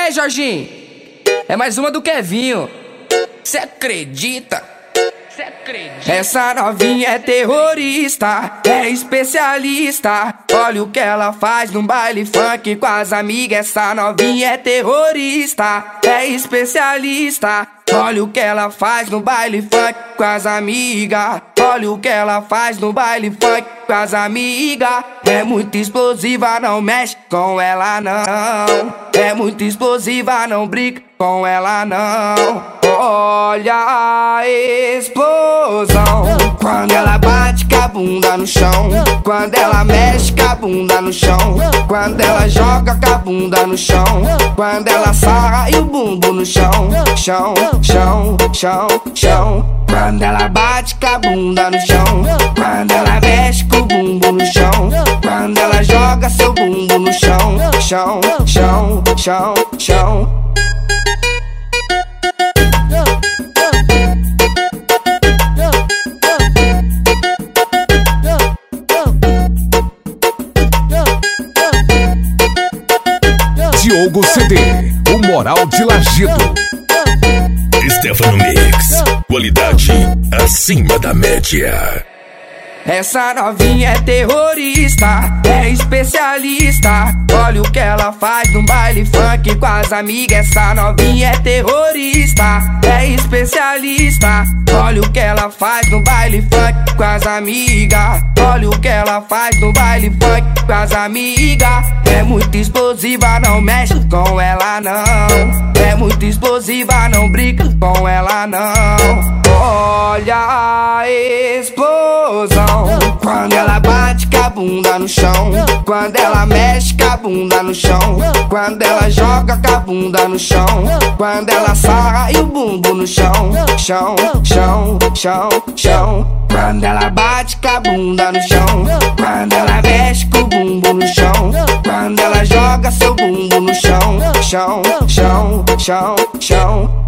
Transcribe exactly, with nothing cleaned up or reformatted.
aí, Jorginho? É mais uma do Kevinho. Cê acredita? Cê acredita? Essa novinha é terrorista, é especialista. Olha o que ela faz no baile funk com as amigas. Essa novinha é terrorista, é especialista. Olha o que ela faz no baile funk com as amigas. Olha o que ela faz no baile funk com as amigas. É muito explosiva, não mexe com ela não. É muito explosiva, não brinca com ela não. Olha a explosão quando ela bate com a bunda no chão, quando ela mexe com a bunda no chão, quando ela joga com a bunda no chão, quando ela sarra e o bumbum no chão, chão, chão, chão, chão. Quando ela bate com a bunda no chão, quando ela mexe com o bumbum no chão, quando ela joga seu bumbum no chão, chão, chão, chão, chão. Diogo C D, o moral de Lagido. Stefano Mix, qualidade acima da média. Essa novinha é terrorista, é especialista. Olha o que ela faz no baile funk com as amigas. Essa novinha é terrorista, é especialista. Olha o que ela faz no baile funk com as amigas. Olha o que ela faz no baile funk com as amigas. É muito explosiva, não mexe com ela não. É muito explosiva, não brinca com ela não. Olha a explosão quando ela bate com a bunda no chão, quando ela mexe com a bunda no chão, quando ela joga com a bunda no chão, quando ela sarra e o bumbum no chão, chão, chão, chão, chão. Quando ela bate com a bunda no chão, quando ela mexe com o bumbum no chão, quando ela joga seu bumbum no chão, chão, chão, chão, chão.